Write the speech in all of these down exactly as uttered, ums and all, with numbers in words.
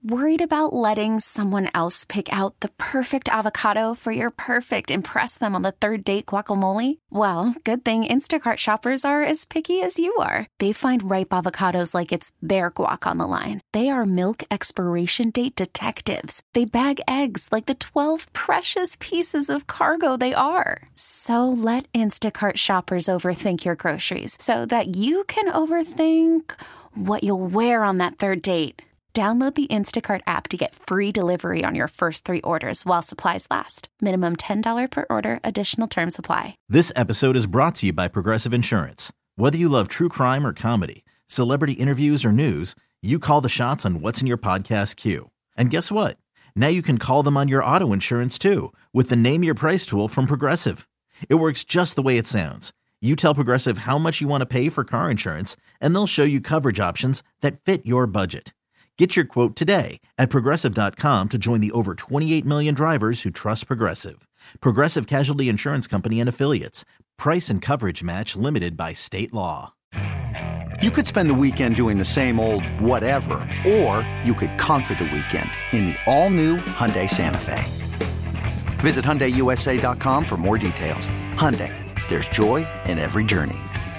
Worried about letting someone else pick out the perfect avocado for your perfect impress them on the third date guacamole? Well, good thing Instacart shoppers are as picky as you are. They find ripe avocados like it's their guac on the line. They are milk expiration date detectives. They bag eggs like the twelve precious pieces of cargo they are. So let Instacart shoppers overthink your groceries so that you can overthink what you'll wear on that third date. Download the Instacart app to get free delivery on your first three orders while supplies last. Minimum ten dollars per order. Additional terms apply. This episode is brought to you by Progressive Insurance. Whether you love true crime or comedy, celebrity interviews or news, you call the shots on what's in your podcast queue. And guess what? Now you can call them on your auto insurance too with the Name Your Price tool from Progressive. It works just the way it sounds. You tell Progressive how much you want to pay for car insurance, and they'll show you coverage options that fit your budget. Get your quote today at Progressive dot com to join the over twenty-eight million drivers who trust Progressive. Progressive Casualty Insurance Company and Affiliates. Price and coverage match limited by state law. You could spend the weekend doing the same old whatever, or you could conquer the weekend in the all-new Hyundai Santa Fe. Visit Hyundai U S A dot com for more details. Hyundai, there's joy in every journey.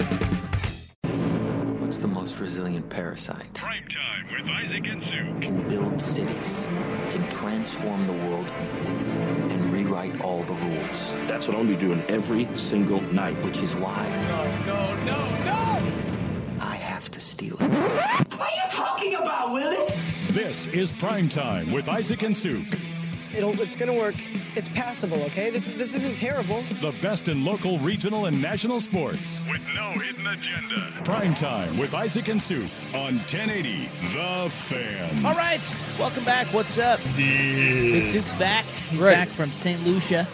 What's the most resilient parasite? Prime Time with Isaac and Sue. Can build cities, can transform the world, and rewrite all the rules. That's what I'll be doing every single night. Which is why... No, no, no, no! I have to steal it. What are you talking about, Willis? This is Prime Time with Isaac and Sue. It'll, it's going to work. It's passable, okay? This this isn't terrible. The best in local, regional, and national sports. With no hidden agenda. Prime Time with Isaac and Sue on ten eighty The Fan. All right. Welcome back. What's up? Yeah. Big Soup's back. He's right. back from Saint Lucia.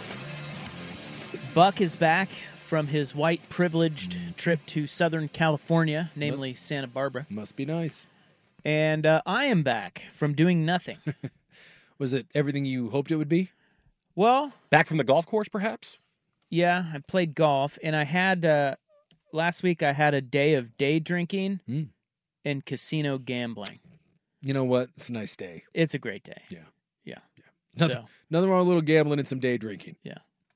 Buck is back from his white privileged trip to Southern California, namely Santa Barbara. Must be nice. And uh, I am back from doing nothing. Was it everything you hoped it would be? Well, back from the golf course, perhaps? Yeah, I played golf, and I had, uh, last week I had a day of day drinking mm. and casino gambling. You know what? It's a nice day. It's a great day. Yeah. Yeah. yeah. Nothing, so, nothing wrong with a little gambling and some day drinking. Yeah.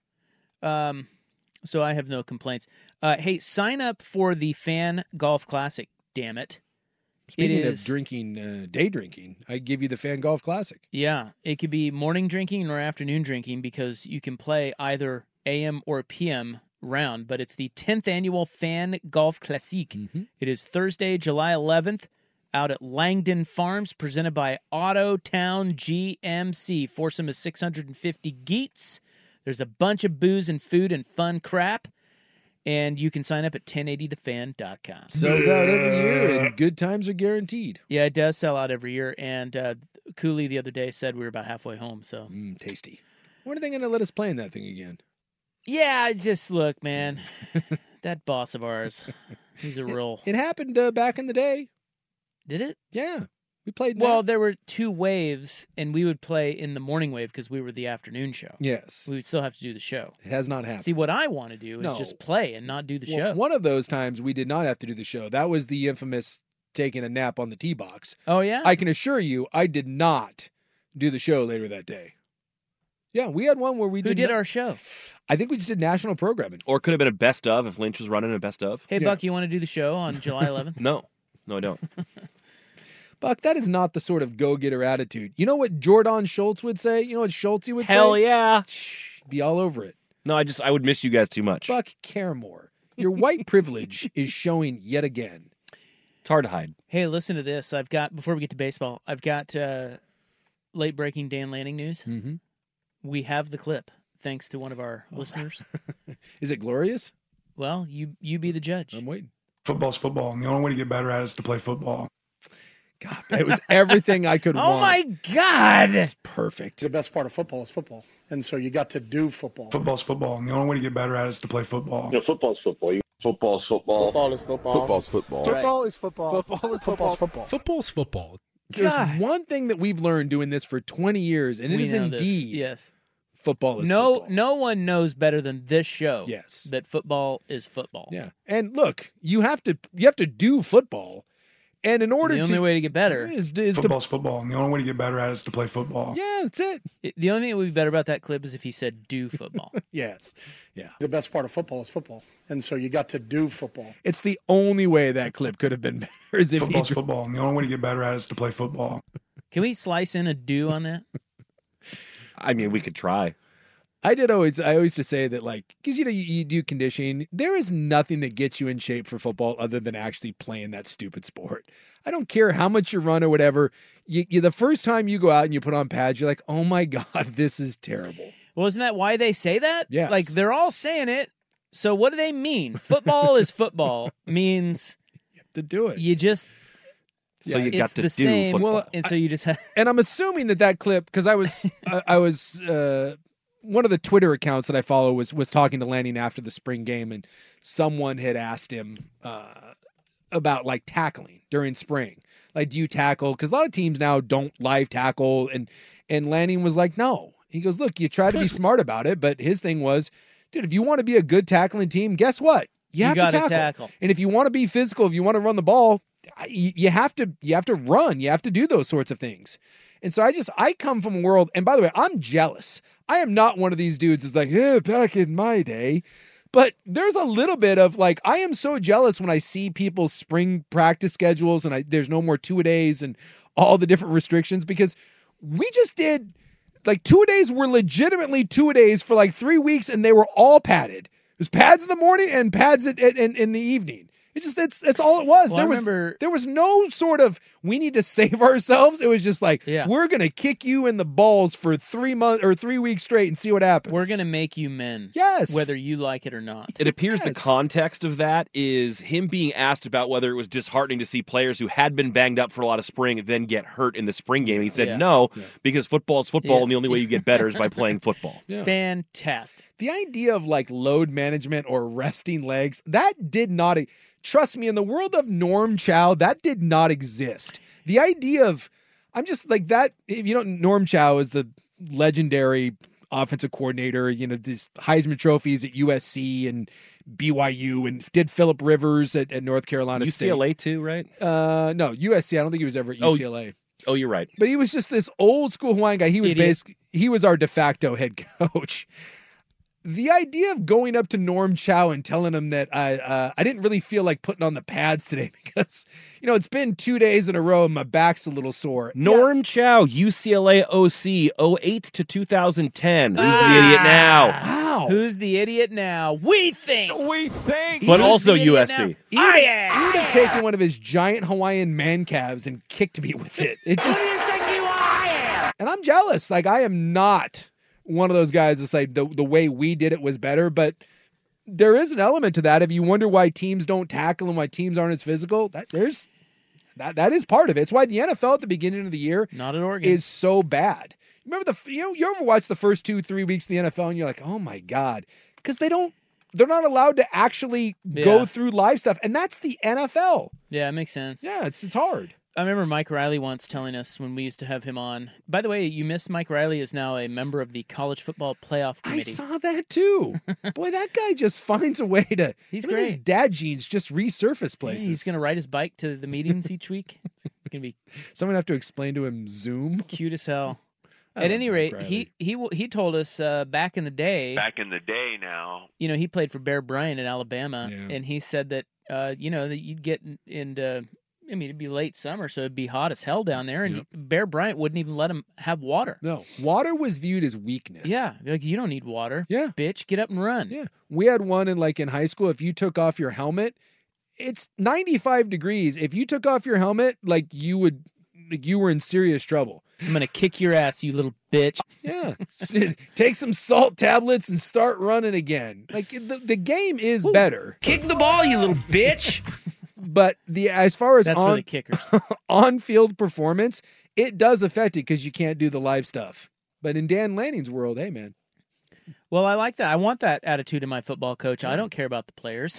Um. So I have no complaints. Uh, hey, sign up for the Fan Golf Classic, damn it. Speaking it of is, drinking, uh, day drinking, I give you the Fan Golf Classic. Yeah, it could be morning drinking or afternoon drinking because you can play either A M or P M round, but it's the tenth annual Fan Golf Classic. Mm-hmm. It is Thursday, July eleventh, out at Langdon Farms, presented by Autotown G M C. Foursome is six hundred fifty geets. There's a bunch of booze and food and fun crap. And you can sign up at ten eighty the fan dot com. Sells out every year, and good times are guaranteed. Yeah, it does sell out every year. And uh, Cooley the other day said we were about halfway home. So mm, tasty. When are they going to let us play in that thing again? Yeah, just look, man. That boss of ours, he's a real... It, it happened uh, back in the day. Did it? Yeah. We played Well, that. there were two waves, and we would play in the morning wave because we were the afternoon show. Yes. We would still have to do the show. It has not happened. See, what I want to do is No. just play and not do the well, show. One of those times we did not have to do the show. That was the infamous taking a nap on the tee box. Oh, yeah? I can assure you I did not do the show later that day. Yeah, we had one where we Who did did not- our show? I think we just did national programming. Or it could have been a best of if Lynch was running a best of. Hey, Yeah. Buck, you want to do the show on July eleventh? No. No, I don't. Buck, that is not the sort of go-getter attitude. You know what Jordan Schultz would say? You know what Schultze would Hell say? yeah. Shh, be all over it. No, I just, I would miss you guys too much. Buck Caramore, your white privilege is showing yet again. It's hard to hide. Hey, listen to this. I've got, before we get to baseball, I've got uh, late-breaking Dan Lanning news. Mm-hmm. We have the clip, thanks to one of our Oh. listeners. Is it glorious? Well, you you be the judge. I'm waiting. Football's football, and the only way to get better at it is to play football. God, it was everything I could Oh, want. my God. It's perfect. The best part of football is football. And so you got to do football. Football's football, and the only way to get better at it is to play football. You know, football's football. You- Football's football. Football is football. Football's football. Football is football. Football is football. football. Football's football. There's God. one thing that we've learned doing this for twenty years, and it We is know this. indeed Yes. football is No, football. no one knows better than this show. Yes. That football is football. Yeah. And look, you have to you have to do football, And in order the to only way to get better is, is Football's to, football, and the only way to get better at it is to play football. Yeah, that's it. it- the only thing that would be better about that clip is if he said do football. Yes. Yeah. The best part of football is football. And so you got to do football. It's the only way that clip could have been better is if Football's he football, and the only way to get better at it is to play football. Can we slice in a do on that? I mean, we could try. I did always, I always to say that, like, because, you know, you, you do conditioning. There is nothing that gets you in shape for football other than actually playing that stupid sport. I don't care how much you run or whatever. You, you the first time you go out and you put on pads, you're like, oh my God, this is terrible. Well, isn't that why they say that? Yes. Like, they're all saying it. So what do they mean? Football is football means you have to do it. You just So you got it's to the do same, football. Well, and so you just have. And I'm assuming that that clip, because I was, I, I was, uh, one of the Twitter accounts that I follow was was talking to Lanning after the spring game, and someone had asked him uh, about like tackling during spring. Like, do you tackle? Because a lot of teams now don't live tackle, and and Lanning was like, no. He goes, look, you try to be smart about it, but his thing was, dude, if you want to be a good tackling team, guess what? You, You have to gotta tackle. tackle. And if you want to be physical, if you want to run the ball, you, you have to you have to run. You have to do those sorts of things. And so I just I come from a world, and by the way, I'm jealous. I am not one of these dudes that's like, yeah, back in my day. But there's a little bit of like, I am so jealous when I see people's spring practice schedules and I, there's no more two-a-days and all the different restrictions, because we just did like two-a-days were legitimately two-a-days for like three weeks and they were all padded. It was pads in the morning and pads at, at, in, in the evening. It's just, that's, that's all it was. Well, there I was, remember- there was no sort of, we need to save ourselves. It was just like, Yeah. we're going to kick you in the balls for three months or three weeks straight and see what happens. We're gonna make you men. Yes. Whether you like it or not. It appears the Yes. context of that is him being asked about whether it was disheartening to see players who had been banged up for a lot of spring then get hurt in the spring game. He said Yeah. no, because football is football, Yeah. and the only way you get better is by playing football. Yeah. Fantastic. The idea of like load management or resting legs, that did not, trust me, in the world of Norm Chow, that did not exist. The idea of, I'm just like that, if you don't, Norm Chow is the legendary offensive coordinator, you know, these Heisman trophies at U S C and B Y U, and did Phillip Rivers at, at North Carolina U C L A State. too, right? Uh, no, U S C, I don't think he was ever at Oh, U C L A. Oh, you're right. But he was just this old school Hawaiian guy. He was Idiot. basically, he was our de facto head coach. The idea of going up to Norm Chow and telling him that I uh, I didn't really feel like putting on the pads today because, you know, it's been two days in a row and my back's a little sore. Norm Chow, U C L A O C, oh eight to two thousand ten. Who's Ah. the idiot now? Wow. Who's the idiot now? We think. We think. But Who's also the idiot U S now? C. He would have, he would have taken one of his giant Hawaiian man calves and kicked me with it. It just, Who do you think you are? and I'm jealous. Like, I am not one of those guys that's like the, the way we did it was better, but there is an element to that. If you wonder why teams don't tackle and why teams aren't as physical, that there's that that is part of it. It's why the N F L at the beginning of the year Not at Oregon. is so bad. Remember the you know you ever watch the first two three weeks of the N F L and you're like, oh my God, because they don't they're not allowed to actually go Yeah. through live stuff, and that's the N F L. Yeah, it makes sense. Yeah, it's it's hard. I remember Mike Riley once telling us when we used to have him on. By the way, you missed Mike Riley is now a member of the College Football Playoff I Committee. saw that too. Boy, that guy just finds a way to. He's I mean, His great. dad genes just resurface Yeah, places. he's going to ride his bike to the meetings each week. It's going to be Someone have to explain to him Zoom. cute as hell. I At love any Mike rate, Riley. he he w- he told us uh, back in the day. Back in the day now. You know, he played for Bear Bryant in Alabama, Yeah. and he said that uh, you know that you'd get in- into. I mean, it'd be late summer, so it'd be hot as hell down there, and Yep. Bear Bryant wouldn't even let him have water. No, water was viewed as weakness. Yeah, like you don't need water. Yeah. bitch, get up and run. Yeah. We had one in like in high school. If you took off your helmet, it's ninety-five degrees. If you took off your helmet, like you would, like you were in serious trouble. I'm gonna kick your ass, you little bitch. Yeah. Sit- Take some salt tablets and start running again. Like the, the game is better, Kick the ball, you little bitch. but the as far as That's for on the kickers. on field performance, it does affect it because you can't do the live stuff. But in Dan Lanning's world, hey man, Well, I like that. I want that attitude in my football coach. I don't care about the players.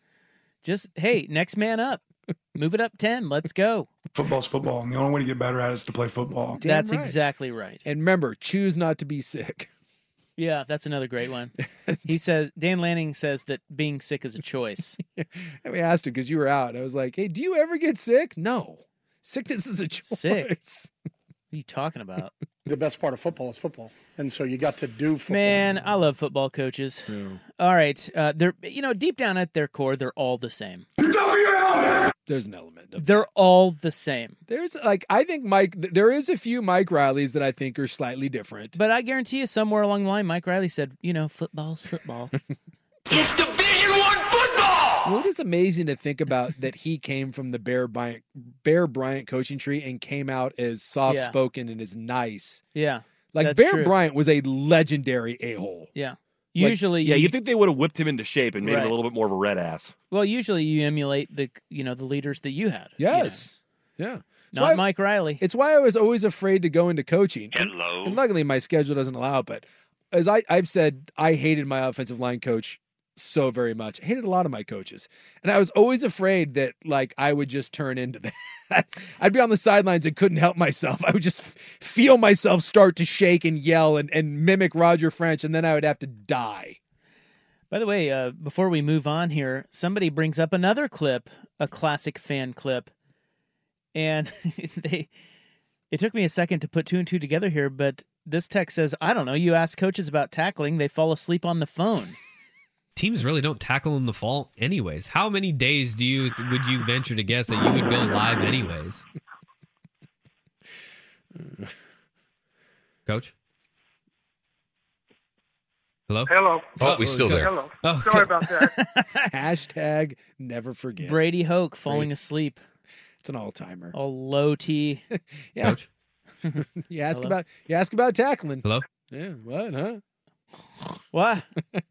Just hey, next man up. Move it up ten. Let's go. Football's football, and the only way to get better at it is to play football. Damn That's right. exactly right. And remember, choose not to be sick. Yeah, that's another great one. He says, Dan Lanning says that being sick is a choice. And we asked him because you were out. I was like, hey, do you ever get sick? No. Sickness is a choice. Sick? What are you talking about? The best part of football is football. And so you got to do football. Man, I love football coaches. Yeah. All right. Uh, they're, you know, deep down at their core, they're all the same. There's an element of They're all the same. There's like, I think Mike, there is a few Mike Rileys that I think are slightly different. But I guarantee you somewhere along the line, Mike Riley said, you know, football's football. It's Division One football! Well, it is amazing to think about that he came from the Bear Bryant, Bear Bryant coaching tree and came out as soft-spoken yeah. and as nice. Yeah. Like Bear true. Bryant was a legendary a-hole. Yeah. Like, usually, yeah, you think they would have whipped him into shape and made right. him a little bit more of a red ass. Well, usually you emulate the, you know, the leaders that you had. Yes, you know? yeah. Not why, Mike Riley. It's why I was always afraid to go into coaching. Hello. And, and luckily, my schedule doesn't allow it. But as I, I've said, I hated my offensive line coach so very much. I hated a lot of my coaches, and I was always afraid that like I would just turn into that. I'd be on the sidelines and couldn't help myself. I would just feel myself start to shake and yell and, and mimic Roger French, and then I would have to die. By the way, uh, before we move on here, somebody brings up another clip, a classic fan clip, and they. It took me a second to put two and two together here, but this text says, I don't know, you ask coaches about tackling, they fall asleep on the phone. Teams really don't tackle in the fall anyways. How many days do you would you venture to guess that you would go live anyways? Coach? Hello? Hello. Oh, we still there. Hello. Oh, Sorry about that. Hashtag never forget. Brady Hoke falling Brady. asleep. It's an all-timer. A low T. Yeah. Coach? you ask Hello? about you ask about tackling. Hello? Yeah, what, huh? What?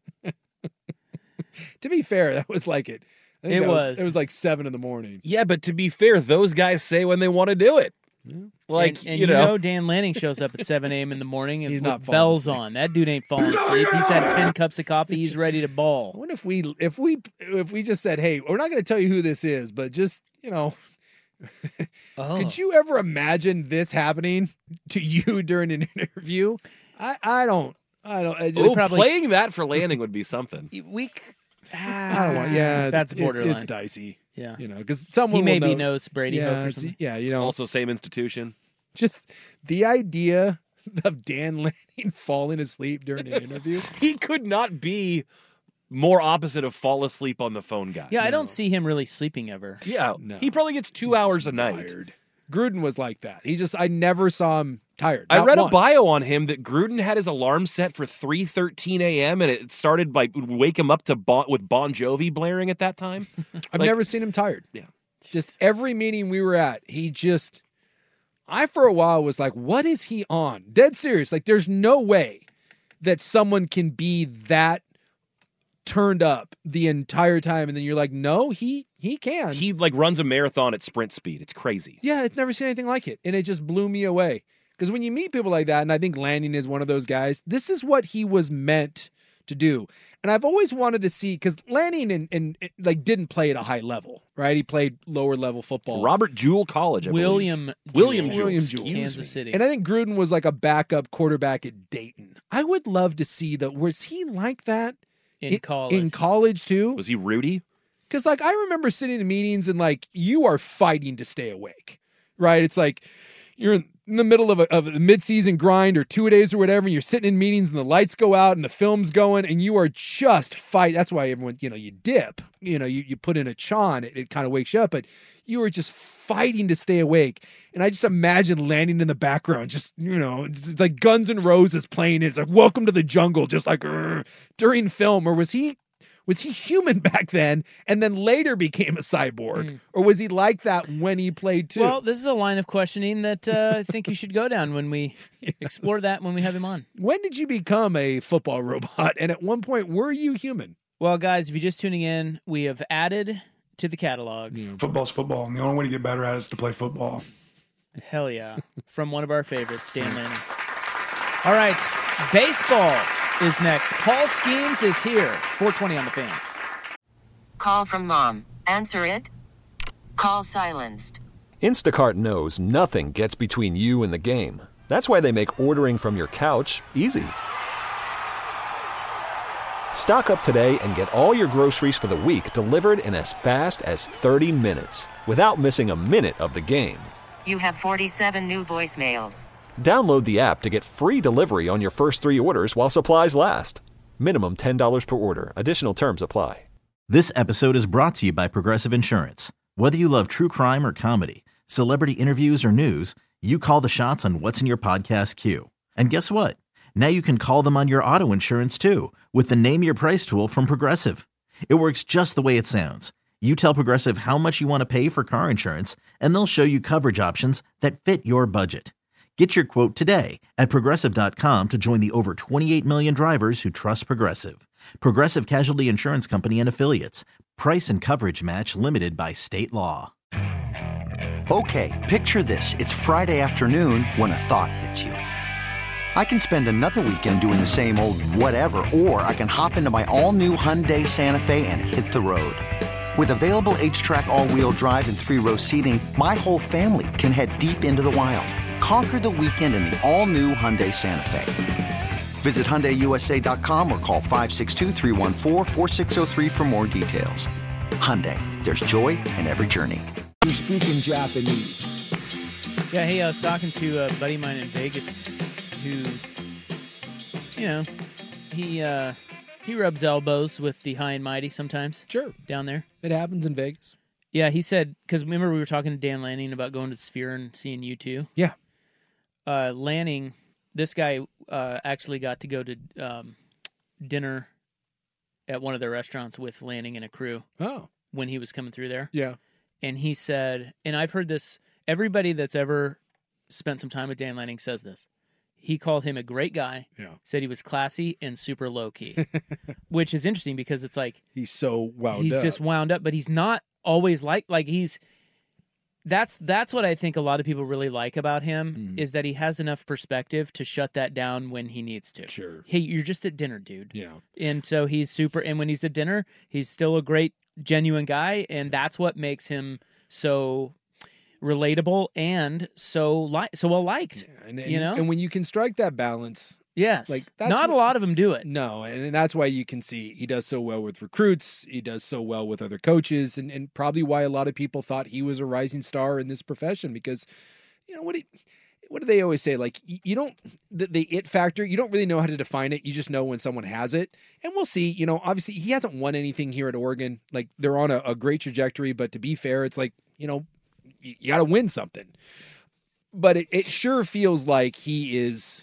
To be fair, that was like it. I think it that was. was. It was like seven in the morning. Yeah, but to be fair, those guys say when they want to do it. Yeah. Like, and, and you you know. know Dan Lanning shows up at seven a.m. in the morning and He's with not falling bells asleep. on. That dude ain't falling asleep. He's had ten cups of coffee. He's ready to ball. I wonder if we if we if we just said, hey, we're not going to tell you who this is, but just, you know, oh. could you ever imagine this happening to you during an interview? I, I don't. I don't. I just, Ooh, probably, playing that for Lanning would be something. We, I don't want. Yeah, it's, that's borderline. It's, it's dicey. Yeah, you know, because someone he maybe will know, knows Brady yeah, Hoke or something. Yeah, you know, also same institution. Just the idea of Dan Lanning falling asleep during an interview. He could not be more opposite of fall asleep on the phone guy. Yeah, no. I don't see him really sleeping ever. Yeah, no. He probably gets two He's hours a night. Tired. Gruden was like that. He just, I never saw him tired. I read once. a bio on him that Gruden had his alarm set for three thirteen a.m. and it started by wake him up to bon, with Bon Jovi blaring at that time. I've like, never seen him tired. Yeah. Just every meeting we were at, he just, I for a while was like, what is he on? Dead serious. Like, there's no way that someone can be that turned up the entire time. And then you're like, no, he he can. He like runs a marathon at sprint speed. It's crazy. Yeah, I've never seen anything like it. And it just blew me away. Because when you meet people like that, and I think Lanning is one of those guys, this is what he was meant to do. And I've always wanted to see, because Lanning and, and, and like didn't play at a high level, right? He played lower level football. Robert Jewell College, I William believe. William Jewell. William Jewell. Kansas City. And I think Gruden was like a backup quarterback at Dayton. I would love to see that. Was he like that in, in college? In college too? Was he Rudy? Because like I remember sitting in meetings and like you are fighting to stay awake, right? It's like you're in the middle of a, of a mid-season grind or two days or whatever, and you're sitting in meetings and the lights go out and the film's going and you are just fight. That's why everyone, you know, you dip, you know, you, you put in a chon, it, it kind of wakes you up, but you are just fighting to stay awake. And I just imagine Lanning in the background, just, you know, just like Guns N' Roses playing. It's like, welcome to the jungle, just like during film. Or was he, was he human back then and then later became a cyborg? Mm. Or was he like that when he played too? Well, this is a line of questioning that uh, I think you should go down when we yes. explore that when we have him on. When did you become a football robot? And at one point, were you human? Well, guys, if you're just tuning in, we have added to the catalog. Yeah. Football's football, and the only way to get better at it is to play football. Hell yeah. From one of our favorites, Dan Lanning. All right, baseball is next. Paul Skeens is here. four twenty on the Fan. Call from mom. Answer it. Call silenced. Instacart knows nothing gets between you and the game. That's why they make ordering from your couch easy. Stock up today and get all your groceries for the week delivered in as fast as thirty minutes without missing a minute of the game. You have forty-seven new voicemails. Download the app to get free delivery on your first three orders while supplies last. Minimum ten dollars per order. Additional terms apply. This episode is brought to you by Progressive Insurance. Whether you love true crime or comedy, celebrity interviews or news, you call the shots on what's in your podcast queue. And guess what? Now you can call them on your auto insurance too with the Name Your Price tool from Progressive. It works just the way it sounds. You tell Progressive how much you want to pay for car insurance, and they'll show you coverage options that fit your budget. Get your quote today at Progressive dot com to join the over twenty-eight million drivers who trust Progressive. Progressive Casualty Insurance Company and Affiliates. Price and coverage match limited by state law. Okay, picture this. It's Friday afternoon when a thought hits you. I can spend another weekend doing the same old whatever, or I can hop into my all-new Hyundai Santa Fe and hit the road. With available H-Track all-wheel drive and three-row seating, my whole family can head deep into the wild. Conquer the weekend in the all-new Hyundai Santa Fe. Visit Hyundai U S A dot com or call five six two, three one four, four six zero three for more details. Hyundai, there's joy in every journey. You speak in Japanese. Yeah, hey, I was talking to a buddy of mine in Vegas who, you know, he uh, he rubs elbows with the high and mighty sometimes. Sure. Down there. It happens in Vegas. Yeah, he said, because remember we were talking to Dan Lanning about going to the Sphere and seeing you two? Yeah. Uh, Lanning, this guy uh, actually got to go to um, dinner at one of their restaurants with Lanning and a crew. Oh. When he was coming through there. Yeah. And he said, and I've heard this, everybody that's ever spent some time with Dan Lanning says this. He called him a great guy. Yeah. Said he was classy and super low key, which is interesting because it's like he's so wound he's up. just wound up, but he's not always like like he's. That's that's what I think a lot of people really like about him mm-hmm. is that he has enough perspective to shut that down when he needs to. Sure. Hey, you're just at dinner, dude. Yeah. And so he's super. And when he's at dinner, he's still a great, genuine guy, and that's what makes him so relatable and so li- so well liked. Yeah, and, and, you know, and when you can strike that balance, yes, like that's not what, a lot of them do it. No, and that's why you can see he does so well with recruits. He does so well with other coaches, and, and probably why a lot of people thought he was a rising star in this profession because, you know, what he, what do they always say? Like you don't the, the it factor. You don't really know how to define it. You just know when someone has it, and we'll see. You know, obviously he hasn't won anything here at Oregon. Like they're on a, a great trajectory, but to be fair, it's like you know. You got to win something. But it, it sure feels like he is,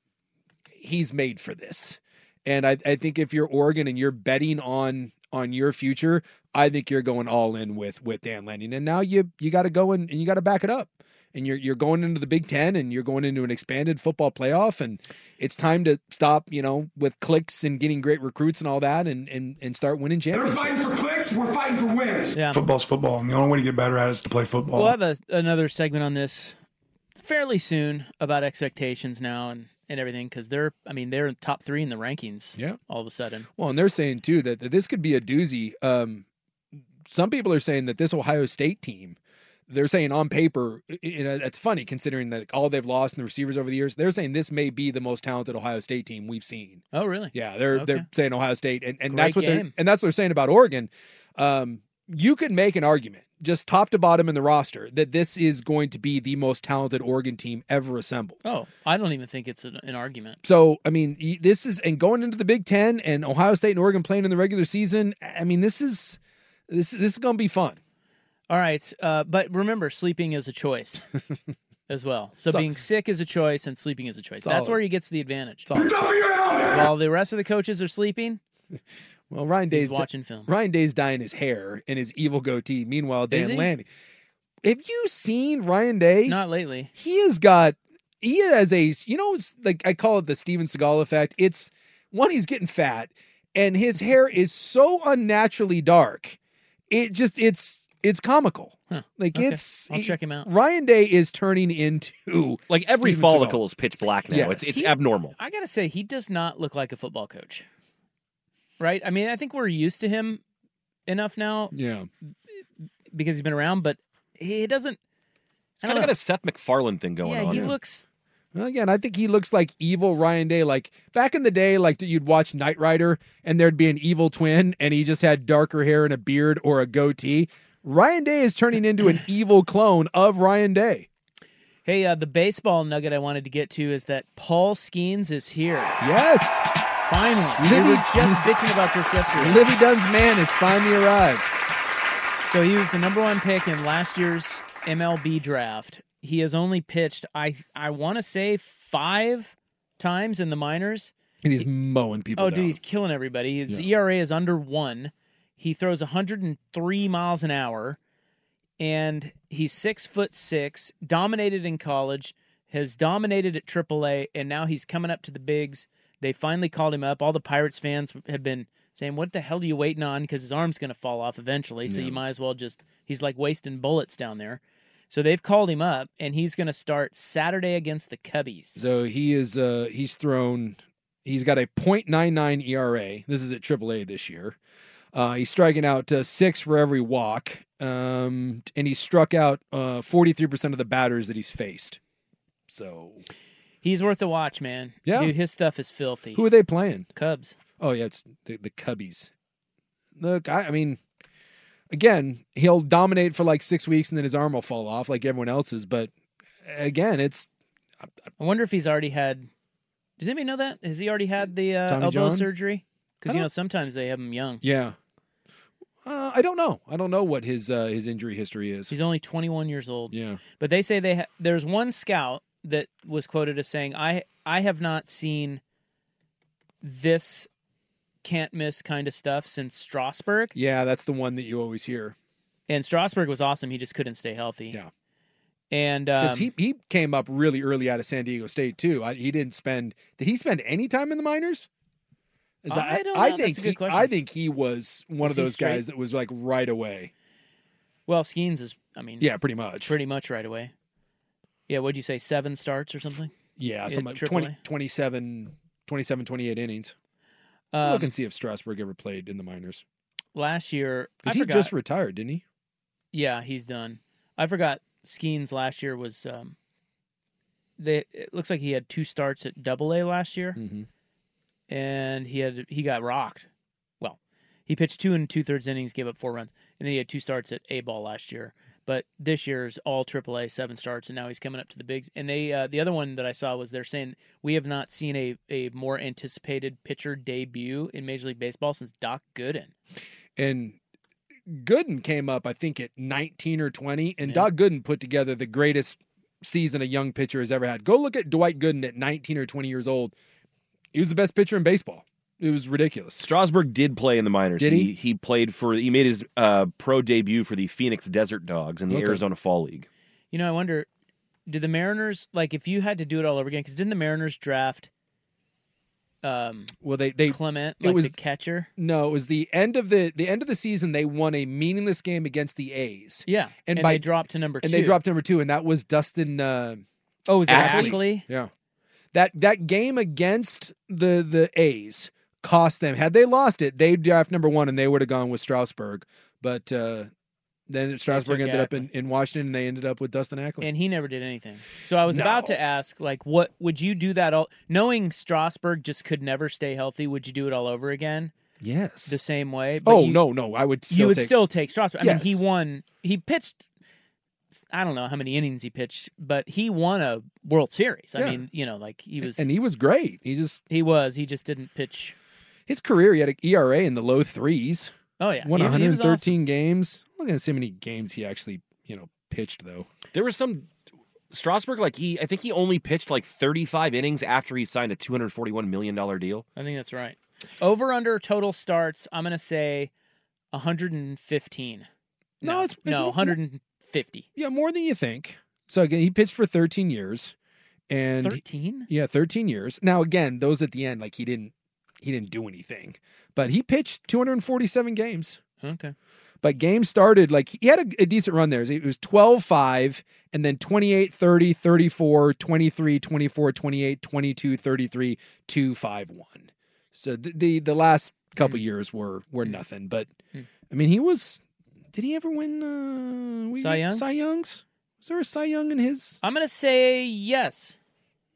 he's made for this. And I, I think if you're Oregon and you're betting on on your future, I think you're going all in with with Dan Lanning. And now you you got to go and, and you got to back it up. And you're you're going into the Big Ten and you're going into an expanded football playoff. And it's time to stop, you know, with clicks and getting great recruits and all that and and, and start winning championships. They're fighting for clicks. We're fighting for wins. Yeah. Football's football. And the only way to get better at it is to play football. We'll have a, another segment on this fairly soon about expectations now and, and everything because they're, I mean, they're top three in the rankings. Yeah. All of a sudden. Well, and they're saying too that, that this could be a doozy. Um, some people are saying that this Ohio State team. They're saying on paper, you know, it's funny considering that all they've lost in the receivers over the years. They're saying this may be the most talented Ohio State team we've seen. Oh, really? Yeah, they're okay. they're saying Ohio State, and, and Great that's what game. they're and that's what they're saying about Oregon. Um, you could make an argument, just top to bottom in the roster, that this is going to be the most talented Oregon team ever assembled. Oh, I don't even think it's an, an argument. So, I mean, this is and going into the Big Ten and Ohio State and Oregon playing in the regular season. I mean, this is this this is going to be fun. All right, uh, but remember, sleeping is a choice as well. So all, being sick is a choice, and sleeping is a choice. That's all, where he gets the advantage. While the rest of the coaches are sleeping, well, Ryan Day's he's watching film. Ryan Day's dyeing his hair and his evil goatee. Meanwhile, Dan Lanning. Have you seen Ryan Day? Not lately. He has got. He has a. You know, it's like I call it the Steven Seagal effect. It's one, he's getting fat, and his hair is so unnaturally dark. It just it's. It's comical. Huh. Like okay. it's. I'll he, check him out. Ryan Day is turning into like every Steven follicle Seagal. is pitch black now. Yes. It's it's he, abnormal. I gotta say, he does not look like a football coach. Right? I mean, I think we're used to him enough now. Yeah. Because he's been around, but he doesn't. He's kind of got a Seth MacFarlane thing going yeah, on. He Yeah, he looks. Well, again, I think he looks like evil Ryan Day. Like back in the day, like you'd watch Knight Rider and there'd be an evil twin and he just had darker hair and a beard or a goatee. Ryan Day is turning into an evil clone of Ryan Day. Hey, uh, the baseball nugget I wanted to get to is that Paul Skeens is here. Yes. Finally. Livy, we were just bitching about this yesterday. Livy Dunn's man has finally arrived. So he was the number one pick in last year's M L B draft. He has only pitched, I I want to say, five times in the minors. And he's mowing people Oh, down. dude, he's killing everybody. His Yeah. E R A is under one. He throws one hundred three miles an hour. And he's six foot six, dominated in college, has dominated at triple A, and now he's coming up to the bigs. They finally called him up. All the Pirates fans have been saying, what the hell are you waiting on? Because his arm's going to fall off eventually, so Yeah. you might as well just – he's like wasting bullets down there. So they've called him up, and he's going to start Saturday against the Cubbies. So he is uh he's thrown he's got a point nine nine E R A. This is at triple A this year. Uh, he's striking out uh, six for every walk, um, and he struck out uh, forty-three percent of the batters that he's faced. So He's worth a watch, man. Yeah. Dude, his stuff is filthy. who are they playing? Cubs. Oh, yeah, it's the, the Cubbies. Look, I, I mean, again, he'll dominate for like six weeks and then his arm will fall off like everyone else's. But again, it's I wonder if he's already had. Does anybody know that? Has he already had the uh, Tommy elbow John? surgery? Because I you know don't- sometimes they have him young. yeah. Uh, I don't know. I don't know what his uh, his injury history is. He's only twenty-one years old. Yeah. But they say they ha- there's one scout that was quoted as saying, "I I have not seen this can't miss kind of stuff since Strasburg." Yeah, that's the one that you always hear. And Strasburg was awesome. He just couldn't stay healthy. Yeah. And Because um, he, he came up really early out of San Diego State, too. I, he didn't spend – did he spend any time in the minors? Is I don't know. I That's think a good he, question. I think he was one Is of he those straight? guys that was like right away. well, Skeens is, I mean, Yeah, pretty much. pretty much right away. Yeah, what'd you say, seven starts or something? Yeah, At something like triple A? twenty, twenty-seven, twenty-seven, twenty-eight innings. Um, Look and see if Strasburg ever played in the minors. Last year, I Because he forgot. just retired, didn't he? Yeah, he's done. I forgot Skeens last year was um they it looks like he had two starts at double A last year. Mm-hmm. And he had he got rocked. Well, he pitched two and two thirds innings, gave up four runs, and then he had two starts at A ball last year. But this year's all triple A, seven starts, and now he's coming up to the bigs. And they uh, the other one that I saw was they're saying we have not seen a, a more anticipated pitcher debut in Major League Baseball since Doc Gooden. And Gooden came up, I think, at nineteen or twenty, and Yeah. Doc Gooden put together the greatest season a young pitcher has ever had. Go look at Dwight Gooden at nineteen or twenty years old. He was the best pitcher in baseball. It was ridiculous. Strasburg did play in the minors. Did he? He, he played for. He made his uh, pro debut for the Phoenix Desert Dogs in the Okay. Arizona Fall League. You know, I wonder, do the Mariners, like, if you had to do it all over again, because didn't the Mariners draft um, Well, they they Clement, it like was the catcher? no, it was the end of the the end of the season. They won a meaningless game against the A's. Yeah, and, and by, they dropped to number and two. they dropped number two, and that was Dustin. Uh, Oh, was it Ackley. Ackley? Yeah, that that game against the the A's cost them. Had they lost it, they'd draft number one, and they would have gone with Strasburg. But uh, then Strasburg took ended up in, Ackley. in Washington, and they ended up with Dustin Ackley. And he never did anything. So I was No. about to ask, like, what would you do that all? Knowing Strasburg just could never stay healthy, would you do it all over again? Yes. The same way? But oh you, no, no, I would. Still you would take, still take Strasburg. I Yes. mean, he won. He pitched. I don't know how many innings he pitched, but he won a World Series. I Yeah. mean, you know, like he was. and he was great. He just He was. He just didn't pitch. his career. He had an E R A in the low threes. Oh yeah, Won He- he one was hundred thirteen games. I'm not gonna see how many games he actually, you know, pitched though. There was some Strasburg, like he, I think he only pitched like thirty-five innings after he signed a two hundred forty-one million dollar deal. I think that's right. Over under total starts. I'm gonna say one hundred fifteen. No, it's- it's no more- one hundred fifty. Yeah, more than you think. So again, he pitched for thirteen years, and thirteen. yeah, thirteen years. Now again, those at the end, like he didn't, he didn't do anything, but he pitched two hundred forty-seven games. Okay. But games started, like he had a, a decent run there. It was twelve five, and then twenty-eight thirty, thirty-four, twenty-three, twenty-four, twenty-eight, twenty-two, thirty-three, two, five, one. So the the, the last couple Mm. years were were nothing. But Mm. I mean, he was. Did he ever win uh, we Cy get Young? Cy Youngs? Was there a Cy Young in his? I'm gonna say yes.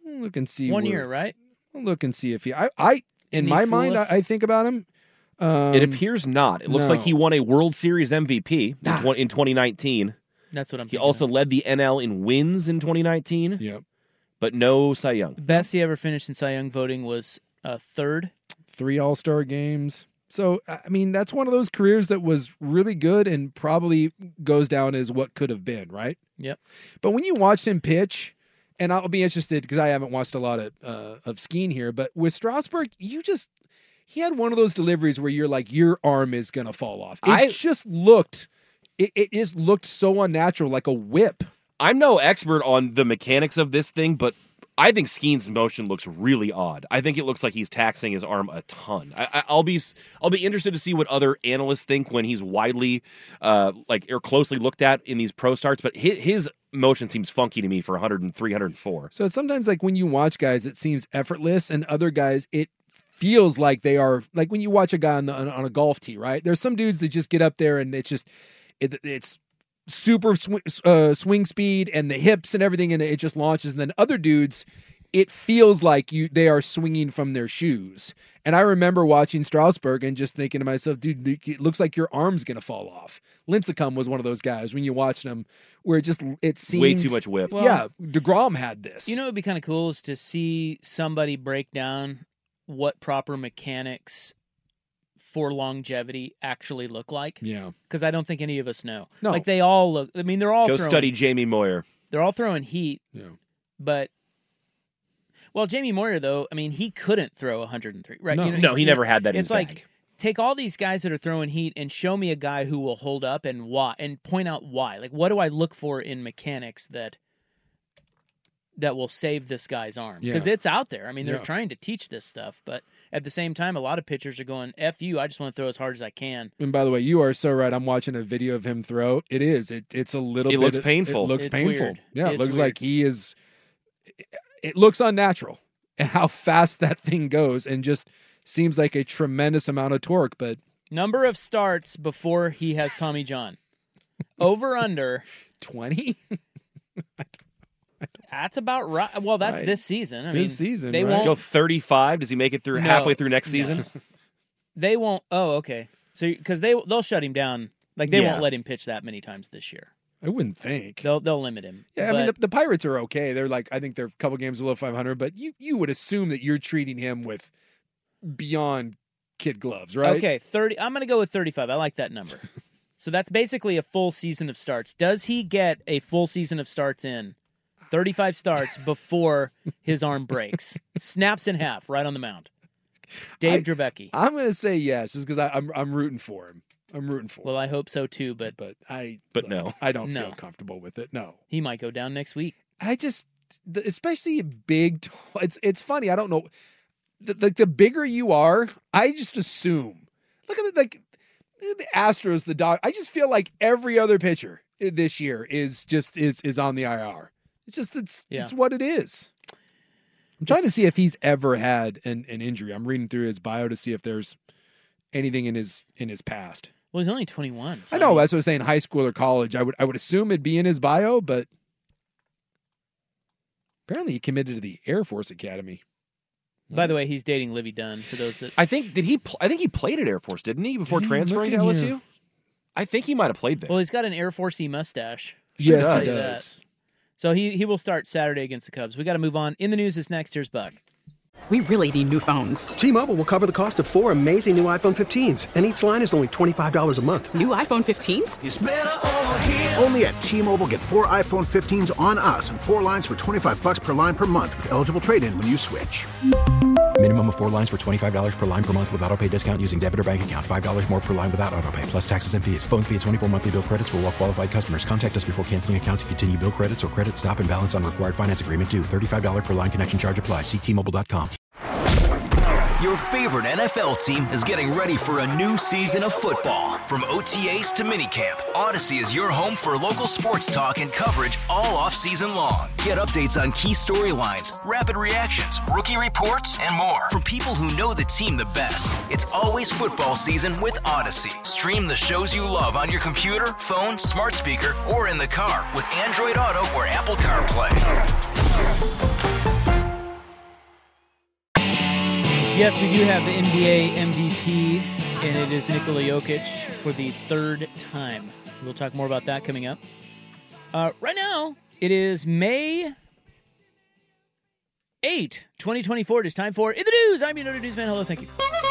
Look and see. One where, year, right? Look and see if he. I, I in Can he my fool mind, I, us? I think about him. Um, It appears not. It looks no. like he won a World Series M V P in, tw- in twenty nineteen. That's what I'm He thinking also of. led the N L in wins in twenty nineteen. Yep. But no Cy Young. The best he ever finished in Cy Young voting was uh, third. Three All-Star games. So, I mean, that's one of those careers that was really good and probably goes down as what could have been, right? Yep. But when you watched him pitch, and I'll be interested because I haven't watched a lot of uh, of skiing here, but with Strasburg, you just he had one of those deliveries where you're like, your arm is gonna fall off. It I- just looked, it, it just looked so unnatural, like a whip. I'm no expert on the mechanics of this thing, but I think Skeen's motion looks really odd. I think it looks like he's taxing his arm a ton. I, I, I'll be I'll be interested to see what other analysts think when he's widely, uh, like or closely looked at in these pro starts. But his, his motion seems funky to me for one hundred and three, one hundred and four. So it's sometimes like when you watch guys, it seems effortless, and other guys, it feels like they are like when you watch a guy on, the, on a golf tee, right? There's some dudes that just get up there and it's just it, it's super swing, uh, swing speed and the hips and everything, and it just launches. And then other dudes, it feels like you they are swinging from their shoes. And I remember watching Strasburg and just thinking to myself, dude, it looks like your arm's gonna fall off. Lincecum was one of those guys when you watched him where it just it seemed Way too much whip. Yeah, DeGrom had this. You know, it'd be kind of cool is to see somebody break down what proper mechanics for longevity actually look like. Yeah. Because I don't think any of us know. No. Like they all look, I mean, they're all Go throwing, study Jamie Moyer. They're all throwing heat. Yeah. But, well, Jamie Moyer, though, I mean, he couldn't throw one hundred and three, right? No. You know, No, he's- he never had that in It's his like, bag. take all these guys that are throwing heat and show me a guy who will hold up and why, and point out why. Like, what do I look for in mechanics that that will save this guy's arm? Because Yeah. it's out there. I mean, they're Yeah. trying to teach this stuff, but at the same time, a lot of pitchers are going, F you, I just want to throw as hard as I can. And by the way, you are so right. I'm watching a video of him throw. It is. It, it's a little It bit. looks painful. It looks It's painful. weird. Yeah, it It's looks weird. like he is. It looks unnatural. And how fast that thing goes, and just seems like a tremendous amount of torque. But Number of starts before he has Tommy John. Over under. twenty That's about right. Well, that's Right. this season. I This mean, season, they right? won't. Go thirty-five. Does he make it through No. halfway through next season? They won't. Oh, okay. So because they they'll shut him down. Like they Yeah. won't let him pitch that many times this year. I wouldn't think. They'll they'll limit him. Yeah, I mean But the, the Pirates are okay. They're like I think they're a couple games below five hundred, but you you would assume that you're treating him with beyond kid gloves, right? okay, thirty. I'm gonna go with thirty-five. I like that number. So that's basically a full season of starts. Does he get a full season of starts in? thirty-five starts before his arm breaks. Snaps in half right on the mound. Dave Dravecky. I'm going to say yes, just because I'm I'm rooting for him. I'm rooting for Well, I hope so too, but him, but I But no. I don't No. feel comfortable with it. No, he might go down next week. I just the- especially big. t- It's it's funny. I don't know. The, like the bigger you are, I just assume. Look at the like the Astros, the dog. I just feel like every other pitcher this year is just is is on the I R. It's just it's Yeah. it's what it is. I'm trying to see if he's ever had an, an injury. I'm reading through his bio to see if there's anything in his in his past. Well, he's only twenty-one. So I know that's what I was saying. High school or college, I would I would assume it'd be in his bio, but apparently he committed to the Air Force Academy. By the way, he's dating Livy Dunn. For those that I think did he? Pl- I think he played at Air Force, didn't he, before Yeah, transferring to look L at S U? here. I think he might have played there. well, he's got an Air Force-y mustache. Yes, does. he Say does. So he he will start Saturday against the Cubs. We got to move on. In the news is next. Here's Buck. We really need new phones. T-Mobile will cover the cost of four amazing new iPhone fifteens, and each line is only twenty-five dollars a month. New iPhone fifteens? It's better over here. Only at T-Mobile, get four iPhone fifteens on us and four lines for twenty-five bucks per line per month with eligible trade-in when you switch. Minimum of four lines for twenty-five dollars per line per month with autopay discount using debit or bank account. five dollars more per line without autopay, plus taxes and fees. Phone fee at twenty-four monthly bill credits for well-qualified customers. Contact us before canceling account to continue bill credits or credit stop and balance on required finance agreement due. thirty-five dollars per line connection charge applies. See T Mobile dot com. Your favorite N F L team is getting ready for a new season of football. From O T As to minicamp, Odyssey is your home for local sports talk and coverage all off-season long. Get updates on key storylines, rapid reactions, rookie reports, and more from people who know the team the best. It's always football season with Odyssey. Stream the shows you love on your computer, phone, smart speaker, or in the car with Android Auto or Apple CarPlay. Yes, we do have the N B A M V P, and it is Nikola Jokic for the third time. We'll talk more about that coming up. Uh, right now, it is May eighth, twenty twenty-four. It is time for In the News. I'm your Noted Newsman. Hello, thank you.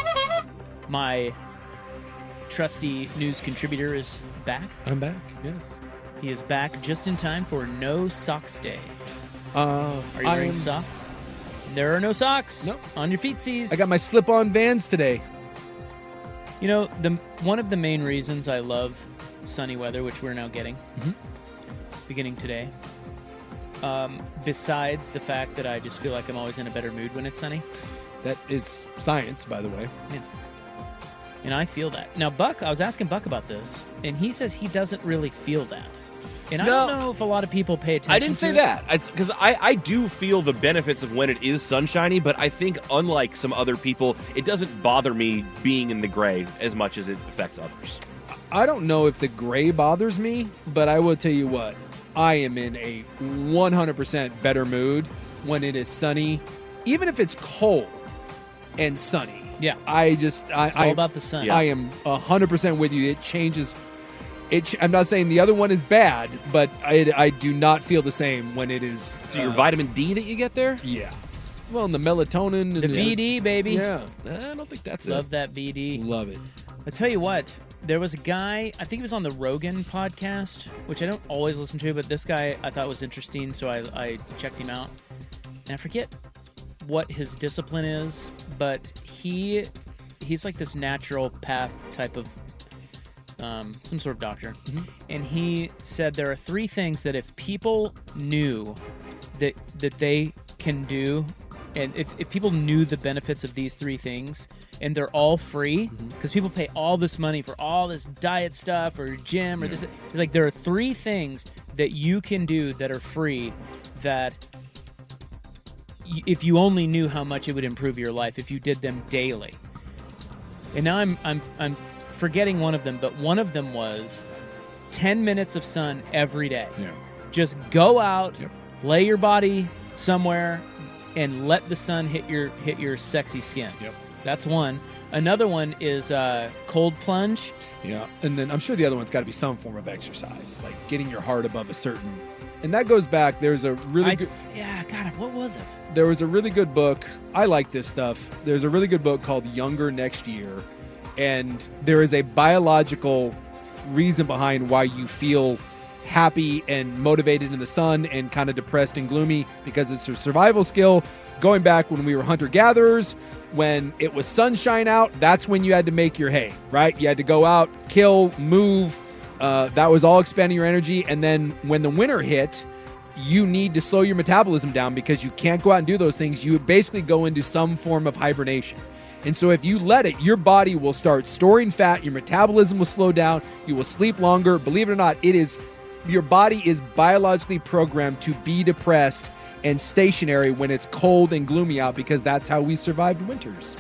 My trusty news contributor is back. I'm back, yes. He is back just in time for No Socks Day. Uh, Are you I wearing am- socks? There are no socks Nope. on your feetsies. I got my slip-on Vans today. You know, the one of the main reasons I love sunny weather, which we're now getting, Mm-hmm. beginning today, um, besides the fact that I just feel like I'm always in a better mood when it's sunny. That is science, by the way. Yeah. And I feel that. Now, Buck, I was asking Buck about this, and he says he doesn't really feel that. And I No. don't know if a lot of people pay attention I didn't to say it. that because I, I do feel the benefits of when it is sunshiny, but I think unlike some other people, it doesn't bother me being in the gray as much as it affects others. I don't know if the gray bothers me, but I will tell you what, I am in a one hundred percent better mood when it is sunny, even if it's cold and sunny. Yeah. I just, I, It's all I, about the sun. I am one hundred percent with you. It changes. It. ch- I'm not saying the other one is bad, but I, I do not feel the same when it is. So your uh, vitamin D that you get there? Yeah. Well, and the melatonin. And The V D, baby. Yeah. I don't think that's Love it. that V D. Love it. I tell you what, there was a guy, I think he was on the Rogan podcast, which I don't always listen to, but this guy I thought was interesting, so I, I checked him out. And I forget what his discipline is, but he he's like this natural path type of um, some sort of doctor. Mm-hmm. And he said there are three things that if people knew that that they can do, and if, if people knew the benefits of these three things, and they're all free, because people pay all this money for all this diet stuff or gym or this, it's like there are three things that you can do that are free that y- if you only knew how much it would improve your life if you did them daily. And now I'm I'm I'm forgetting one of them, but one of them was ten minutes of sun every day. Yeah. Just go out, Yep. lay your body somewhere, and let the sun hit your hit your sexy skin. Yep. That's one. Another one is uh, cold plunge. Yeah, and then I'm sure the other one's got to be some form of exercise, like getting your heart above a certain. And that goes back. There's a really I good. th- yeah, God, what was it? There was a really good book. I like this stuff. There's a really good book called Younger Next Year, and there is a biological reason behind why you feel happy and motivated in the sun and kind of depressed and gloomy, because it's a survival skill. Going back when we were hunter-gatherers, when it was sunshine out, that's when you had to make your hay, right? You had to go out, kill, move. Uh, that was all expending your energy. And then when the winter hit, you need to slow your metabolism down because you can't go out and do those things. You would basically go into some form of hibernation. And so if you let it, your body will start storing fat, your metabolism will slow down, you will sleep longer. Believe it or not, it is your body is biologically programmed to be depressed and stationary when it's cold and gloomy out, because that's how we survived winters.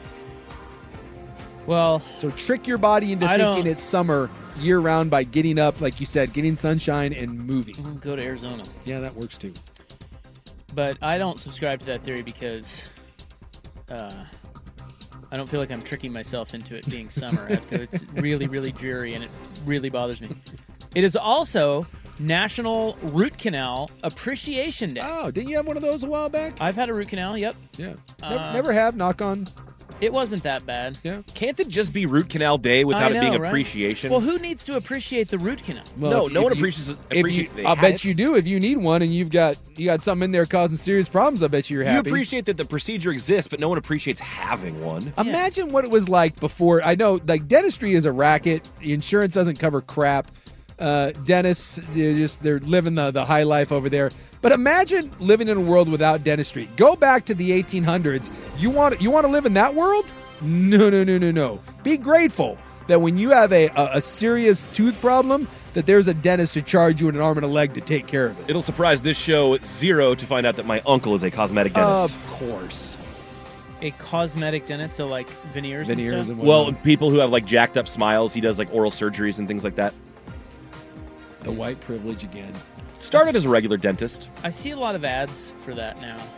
Well, so trick your body into I thinking don't- it's summer year round by getting up, like you said, getting sunshine and moving. Go to Arizona. Yeah, that works too. But I don't subscribe to that theory because uh, I don't feel like I'm tricking myself into it being summer. I feel it's really, really dreary, and it really bothers me. It is also National Root Canal Appreciation Day. Oh, didn't you have one of those a while back? I've had a root canal, yep. Yeah. Uh, never, never have, knock on. It wasn't that bad. Yeah. Can't it just be Root Canal Day without I it being know, right? appreciation? Well, who needs to appreciate the root canal? Well, no, if- no if one you- appreciates, if appreciates you, they I had bet it. you do. If you need one and you've got you got something in there causing serious problems, I bet you're You happy. appreciate that the procedure exists, but no one appreciates having one. Imagine what it was like before. I know, like, dentistry is a racket. The insurance doesn't cover crap. Uh, dentists, they're just they're living the, the high life over there. But imagine living in a world without dentistry. Go back to the eighteen hundreds. You want you want to live in that world? No, no, no, no, no. Be grateful that when you have a, a, a serious tooth problem, that there's a dentist to charge you an arm and a leg to take care of it. It'll surprise this show zero to find out that my uncle is a cosmetic dentist. Of course. A cosmetic dentist, so like veneers, Veneers and stuff? and Well, people who have like jacked up smiles, he does like oral surgeries and things like that. The white privilege again. Started as a regular dentist. I see a lot of ads for that now.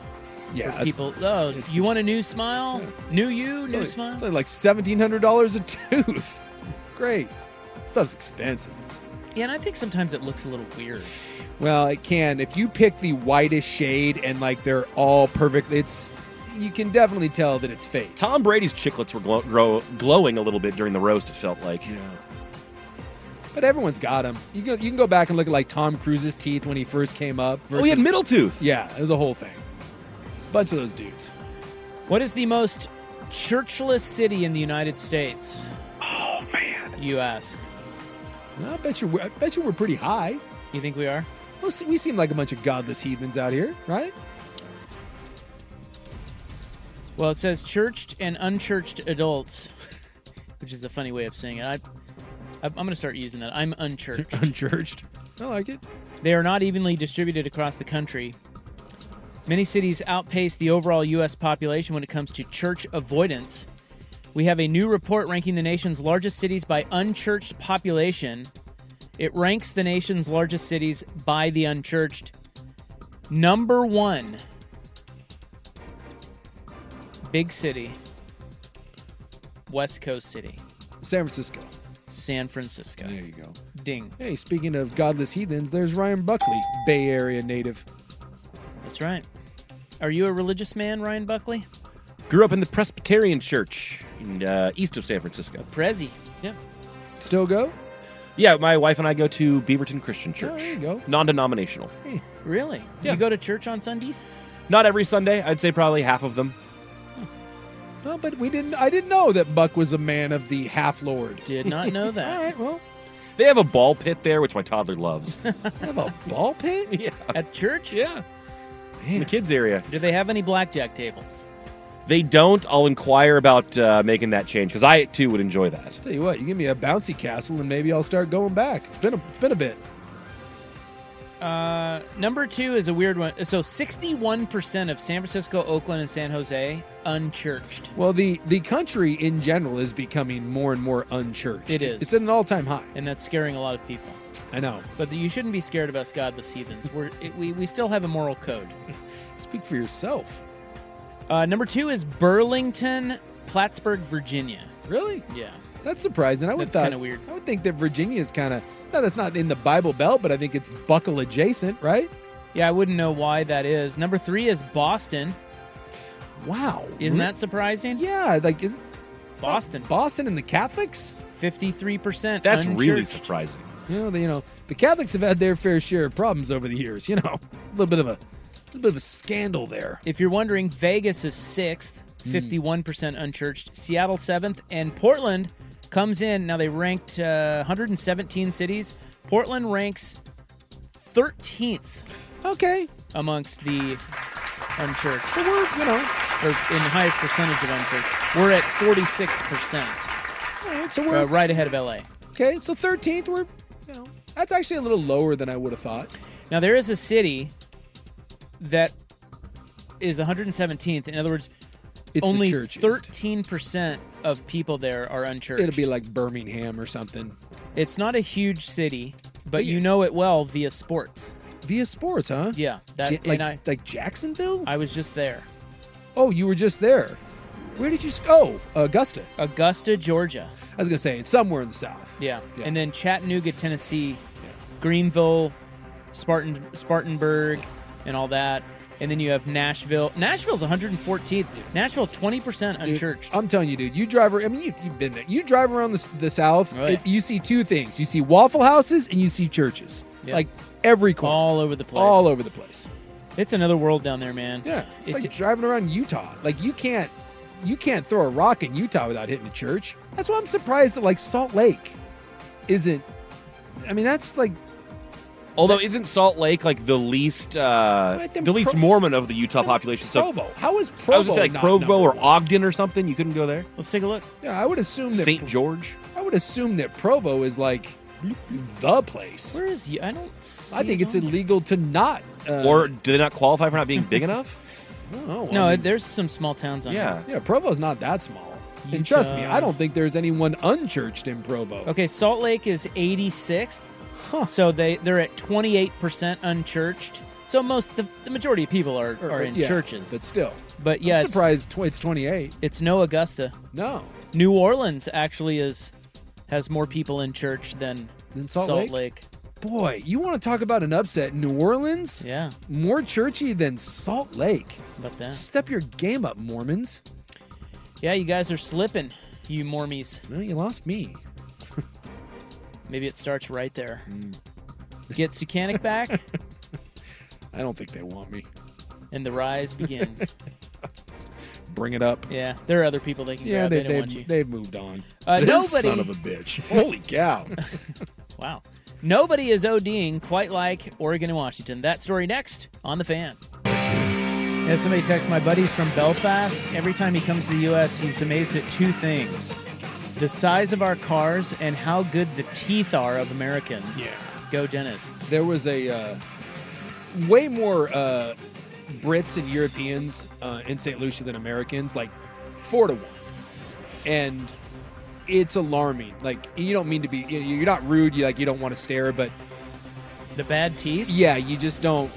Yeah, for that's- people. Oh, you want a new smile? New you, It's new only, smile. it's only like seventeen hundred dollars a tooth. Great. Stuff's expensive. Yeah, and I think sometimes it looks a little weird. Well, it can. If you pick the whitest shade and like they're all perfect, it's you can definitely tell that it's fake. Tom Brady's chiclets were glow, grow, glowing a little bit during the roast, it felt like. Yeah. But everyone's got them. You can, you can go back and look at like Tom Cruise's teeth when he first came up. Oh, he had middle tooth. Yeah, it was a whole thing. Bunch of those dudes. What is the most churchless city in the United States? Oh, man. You ask. Well, I bet you. I bet you we're pretty high. You think we are? Well, see, we seem like a bunch of godless heathens out here, right? Well, it says churched and unchurched adults, which is a funny way of saying it. I, I'm going to start using that. I'm unchurched. Unchurched. I like it. They are not evenly distributed across the country. Many cities outpace the overall U S population when it comes to church avoidance. We have a new report ranking the nation's largest cities by unchurched population. It ranks the nation's largest cities by the unchurched. Number one, big city, West Coast city. San Francisco. San Francisco. There you go. Ding. Hey, speaking of godless heathens, there's Ryan Buckley, Bay Area native. That's right. Are you a religious man, Ryan Buckley? Grew up in the Presbyterian Church in uh, east of San Francisco. Prezi. Yeah. Still go? Yeah, my wife and I go to Beaverton Christian Church. Oh, there you go. Non-denominational. Hey. Really? Yeah. You go to church on Sundays? Not every Sunday. I'd say probably half of them. Well, but we didn't. I didn't know that Buck was a man of the half lord. Did not know that. All right. Well, They have a ball pit there, which my toddler loves. they have a ball pit. Yeah. At church? Yeah. In the kids area. Do they have any blackjack tables? They don't. I'll inquire about uh, making that change because I too would enjoy that. Tell you what, you give me a bouncy castle and maybe I'll start going back. It's been a, it's been a bit. Uh, number two is a weird one. So sixty-one percent of San Francisco, Oakland, and San Jose unchurched. Well, the the country in general is becoming more and more unchurched. It is. It's at an all time high, and that's scaring a lot of people. I know. But you shouldn't be scared of us godless heathens. We're it, we we still have a moral code. Speak for yourself. Uh, number two is Burlington, Plattsburgh, Virginia. Really? Yeah. That's surprising. I would That's thought, kinda weird. I would think that Virginia is kind of no, that's not in the Bible Belt, but I think it's buckle adjacent, right? Yeah, I wouldn't know why that is. Number three is Boston. Wow. Isn't Re- that surprising? Yeah, like is Boston. Boston and the Catholics? fifty-three percent That's unchurched. really surprising. You know, the, you know, the Catholics have had their fair share of problems over the years. You know, a little bit of a, a little bit of a scandal there. If you're wondering, Vegas is sixth, fifty-one percent unchurched. Seattle seventh, and Portland comes in. Now they ranked uh, one hundred seventeen cities. Portland ranks thirteenth. Okay. Amongst the unchurched. So we're, you know, or in the highest percentage of unchurched. We're at forty-six percent. All right, so we're uh, right ahead of L A. Okay, so thirteenth, we're, you know, that's actually a little lower than I would have thought. Now there is a city that is one hundred seventeenth. In other words, It's the only churchiest. thirteen percent of people there are unchurched. It'll be like Birmingham or something. It's not a huge city, but But you you- know it well via sports. Via sports, huh? Yeah, that Ja- like, and I, like Jacksonville? I was just there. Oh, you were just there. Where did you go? Oh, Augusta. Augusta, Georgia. I was gonna say it's somewhere in the south. Yeah, Yeah. and then Chattanooga, Tennessee, Greenville, Spartan, Spartanburg, and all that. And then you have Nashville. Nashville's one hundred fourteenth. Nashville, twenty percent Dude, unchurched. I'm telling you, dude. You drive. I mean, you, you've been there. You drive around the, the South. Oh, yeah. it- you see two things. You see Waffle Houses and you see churches. Yeah. Like every corner, all over the place. all over the place. It's another world down there, man. Yeah, it's, It's- like driving around Utah. Like you can't, you can't throw a rock in Utah without hitting a church. That's why I'm surprised that like Salt Lake isn't. I mean, that's like Although isn't Salt Lake like the least uh, Right, then the least Pro- Mormon of the Utah population? So Provo. How is Provo? I was gonna say like not Provo number or one? Ogden or something. You couldn't go there. Let's take a look. Yeah, I would assume that Saint Pro- George. I would assume that Provo is like the place. Where is you? I don't see I think it it's on- illegal to not. Uh, Or do they not qualify for not being big enough? oh, No, I mean, there's some small towns on Yeah. yeah, Provo's not that small. And trust me, Utah. I don't think there's anyone unchurched in Provo. here. Okay, Salt Lake is eighty-sixth. Huh. So they they're at twenty-eight percent unchurched. So most the, the majority of people are, Or- are in yeah, churches. but still. But yeah, I'm it's, surprised tw- it's twenty-eight. it's no Augusta. No. New Orleans actually is has more people in church than, Than Salt Lake. Lake? Boy, you want to talk about an upset? New Orleans? Yeah. More churchy than Salt Lake. About that. Step your game up, Mormons. Yeah, you guys are slipping, you Mormies. No, you lost me. Maybe it starts right there. Mm. Get Sucanic back, I don't think they want me. and the rise begins. Bring it up. Yeah, there are other people they can Yeah, grab. they, They, don't they've, want you. they've moved on. Uh, this nobody- son of a bitch. Holy cow. Wow. Nobody is ODing quite like Oregon and Washington. That story next on The Fan. I had somebody text my buddies from Belfast. Every time he comes to the U S, he's amazed at two things. The size of our cars and how good the teeth are of Americans. Yeah. Go dentists. There was a uh, way more uh, Brits and Europeans uh, in Saint Lucia than Americans, like four to one. And it's alarming. Like, you don't mean to be, you- you're not rude, you like you don't want to stare, but The bad teeth? yeah, you just don't.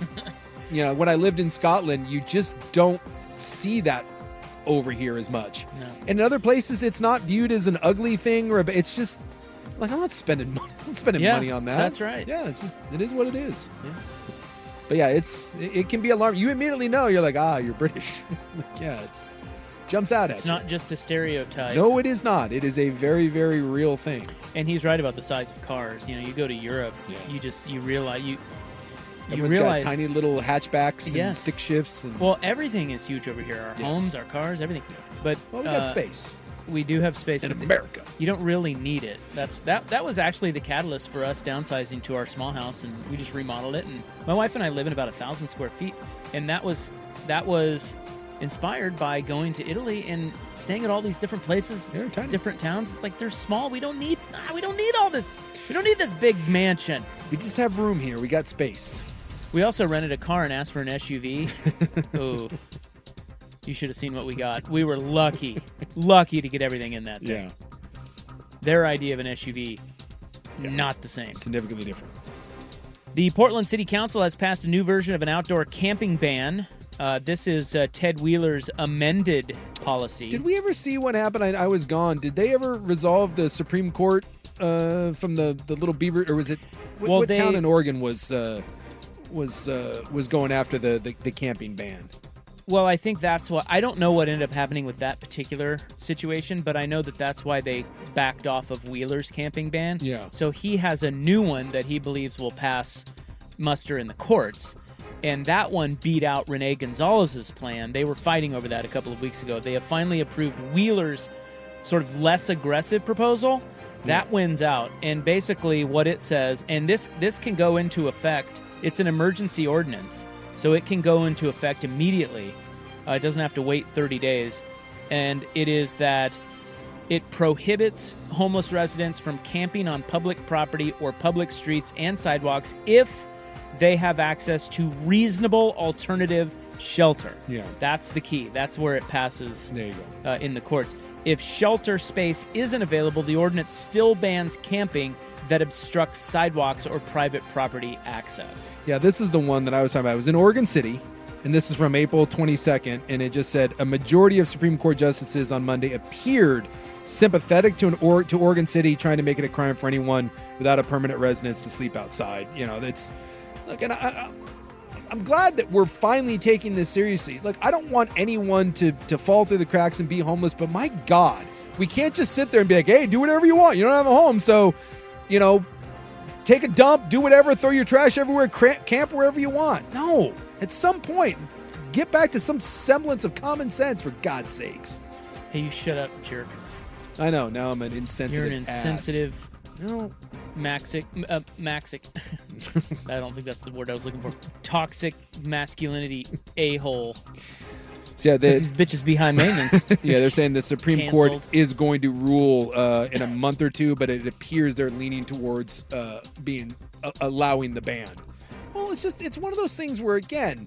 You know, when I lived in Scotland, you just don't see that over here as much. No. And in other places, it's not viewed as an ugly thing, or a, it's just like I'm not spending money, I'm not spending Yeah, money on that. that's right. Yeah, it's just it is what it is. Yeah. But yeah, it's it, it can be alarming. You immediately know you're like, ah, you're British. Like, yeah, it's jumps out It's at you. not just a stereotype. No, it is not. It is a very, very real thing. And he's right about the size of cars. You know, you go to Europe, you just you realize you you Everyone's realize got tiny little hatchbacks and Yes. stick shifts. And well, everything is huge over here. Our Yes. homes, our cars, everything. But well, we got uh, space We do have space in but the- America. You don't really need it. That's that. That was actually the catalyst for us downsizing to our small house, and we just remodeled it. And my wife and I live in about a thousand square feet, and that was that was inspired by going to Italy and staying at all these different places, different towns. It's like they're small. We don't need. Ah, we don't need all this. We don't need this big mansion. We just have room here. We got space. We also rented a car and asked for an S U V. Oh, you should have seen what we got. We were lucky, lucky to get everything in that thing. Yeah. Their idea of an S U V, not the same. Significantly different. The Portland City Council has passed a new version of an outdoor camping ban. Uh, this is uh, Ted Wheeler's amended policy. Did we ever see what happened? I, I was gone. Did they ever resolve the Supreme Court uh, from the, the Little Beaver, or was it what, Well, what they- town in Oregon was uh, was uh, was going after the, the, the camping ban? Well, I think that's what I don't know what ended up happening with that particular situation, but I know that that's why they backed off of Wheeler's camping ban. Yeah. So he has a new one that he believes will pass muster in the courts. And that one beat out Renee Gonzalez's plan. They were fighting over that a couple of weeks ago. They have finally approved Wheeler's sort of less aggressive proposal. That wins out. And basically what it says, and this this can go into effect, it's an emergency ordinance. So it can go into effect immediately. Uh, it doesn't have to wait thirty days. And it is that it prohibits homeless residents from camping on public property or public streets and sidewalks if they have access to reasonable alternative shelter. Yeah. That's the key. That's where it passes There you go. uh, in the courts. If shelter space isn't available, the ordinance still bans camping that obstructs sidewalks or private property access. Yeah, this is the one that I was talking about. It was in Oregon City, and this is from April twenty-second, and it just said a majority of Supreme Court justices on Monday appeared sympathetic to an or- to Oregon City trying to make it a crime for anyone without a permanent residence to sleep outside. You know, that's look, and I, I, I'm glad that we're finally taking this seriously. Look, I don't want anyone to to fall through the cracks and be homeless, but my God, we can't just sit there and be like, hey, do whatever you want. You don't have a home, so you know, take a dump, do whatever, throw your trash everywhere, cra- camp wherever you want. No, at some point, get back to some semblance of common sense, for God's sakes. Hey, you shut up, jerk. I know, now I'm an insensitive You're an ass. insensitive, no, maxic, uh, maxic. I don't think that's the word I was looking for. Toxic masculinity a-hole. So yeah, they, These bitches be high maintenance. yeah, they're saying the Supreme Court Canceled. is going to rule uh, in a month or two, but it appears they're leaning towards uh, being uh, allowing the ban. Well, it's just it's one of those things where, again,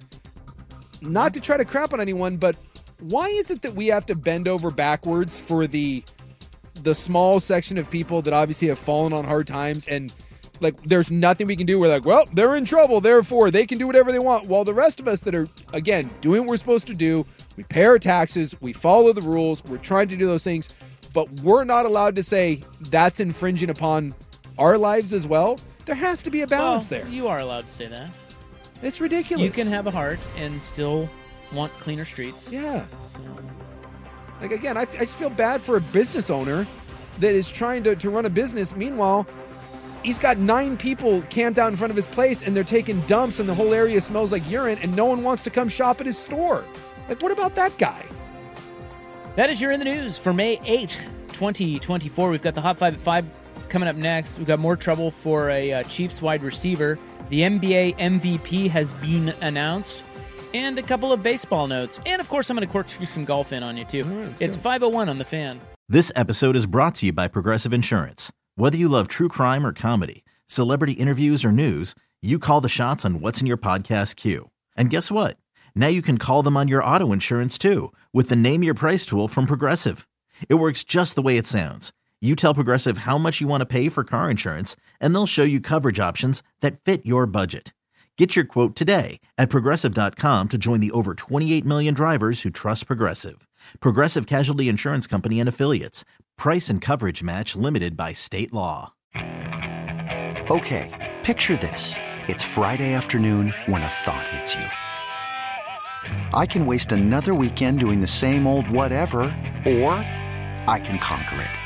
not to try to crap on anyone, but why is it that we have to bend over backwards for the the small section of people that obviously have fallen on hard times and like there's nothing we can do. We're like, well, they're in trouble, therefore they can do whatever they want. While the rest of us that are, again, doing what we're supposed to do, we pay our taxes, we follow the rules, we're trying to do those things, but we're not allowed to say that's infringing upon our lives as well. There has to be a balance well, there. You are allowed to say that. It's ridiculous. You can have a heart and still want cleaner streets. Yeah. So. Like, again, I, I just feel bad for a business owner that is trying to, to run a business. Meanwhile, he's got nine people camped out in front of his place, and they're taking dumps, and the whole area smells like urine, and no one wants to come shop at his store. Like, what about that guy? That is your In the News for May eighth, twenty twenty-four. We've got the Hot Five at five coming up next. We've got more trouble for a uh, Chiefs wide receiver. The N B A M V P has been announced. And a couple of baseball notes. And, of course, I'm going to corkscrew some golf in on you, too. Right, it's go. five oh one on the Fan. This episode is brought to you by Progressive Insurance. Whether you love true crime or comedy, celebrity interviews or news, you call the shots on what's in your podcast queue. And guess what? Now you can call them on your auto insurance, too, with the Name Your Price tool from Progressive. It works just the way it sounds. You tell Progressive how much you want to pay for car insurance, and they'll show you coverage options that fit your budget. Get your quote today at Progressive dot com to join the over twenty-eight million drivers who trust Progressive. Progressive Casualty Insurance Company and Affiliates. Price and coverage match limited by state law. Okay, picture this. It's Friday afternoon when a thought hits you. I can waste another weekend doing the same old whatever, or I can conquer it.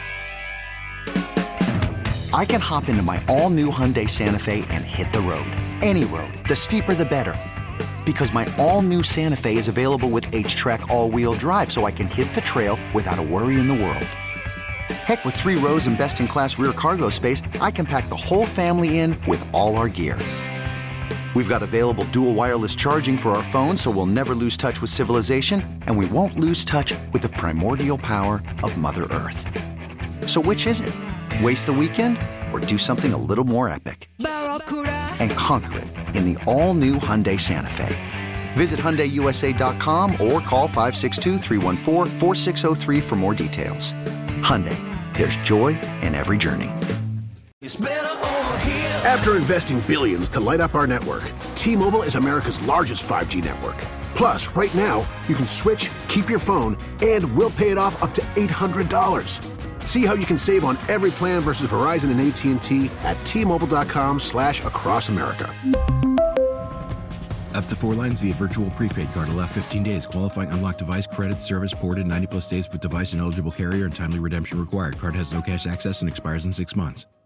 I can hop into my all-new Hyundai Santa Fe and hit the road. Any road. The steeper, the better. Because my all-new Santa Fe is available with H-Track all-wheel drive, so I can hit the trail without a worry in the world. Heck, with three rows and best-in-class rear cargo space, I can pack the whole family in with all our gear. We've got available dual wireless charging for our phones, so we'll never lose touch with civilization, and we won't lose touch with the primordial power of Mother Earth. So which is it? Waste the weekend or do something a little more epic? And conquer it in the all-new Hyundai Santa Fe. Visit Hyundai U S A dot com or call five six two, three one four, four six zero three for more details. Hyundai, there's joy in every journey. After investing billions to light up our network, T-Mobile is America's largest five G network. Plus, right now, you can switch, keep your phone, and we'll pay it off up to eight hundred dollars. See how you can save on every plan versus Verizon and A T and T at T-Mobile.com slash across America. Up to four lines via virtual prepaid card. Allow fifteen days. Qualifying unlocked device credit service ported ninety plus days with device and eligible carrier and timely redemption required. Card has no cash access and expires in six months.